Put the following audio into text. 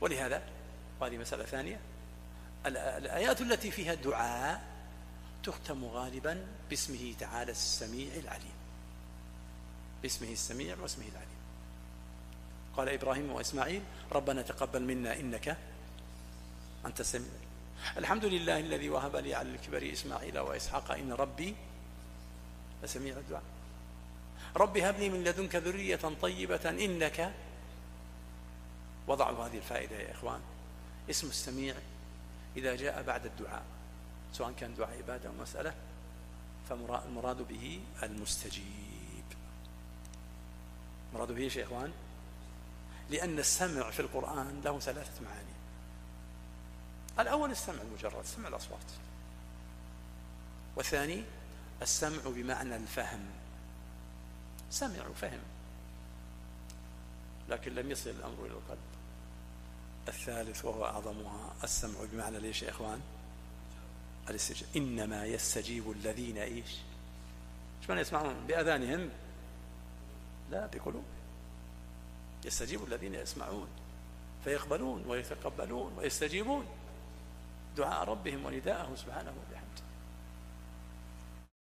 ولهذا، وهذه مسألة ثانية، الآيات التي فيها الدعاء تختم غالبا باسمه تعالى السميع العليم، باسمه السميع واسمه العليم. قال إبراهيم وإسماعيل ربنا تقبل منا إنك أنت السميع. الحمد لله الذي وهب لي على الكبر إسماعيل وإسحاق إن ربي لسميع الدعاء. رب هب لي من لدنك ذرية طيبة إنك. وضعوا هذه الفائدة يا إخوان، اسم السميع إذا جاء بعد الدعاء سواء كان دعاء عبادة أو مسألة فالمراد به المستجيب. مراد به يا إخوان، لأن السمع في القرآن له ثلاثة معاني. الأول السمع المجرد، سمع الأصوات. والثاني السمع بمعنى الفهم، سمع وفهم لكن لم يصل الأمر إلى القلب. الثالث وهو أعظمها السمع بمعنى ليش يا إخوان؟ الاستجابة. إنما يستجيب الذين إيش من يسمعون بأذانهم لا بقلوب. يستجيب الذين يسمعون فيقبلون ويتقبلون ويستجيبون دعاء ربهم ونداءه سبحانه وبحمده.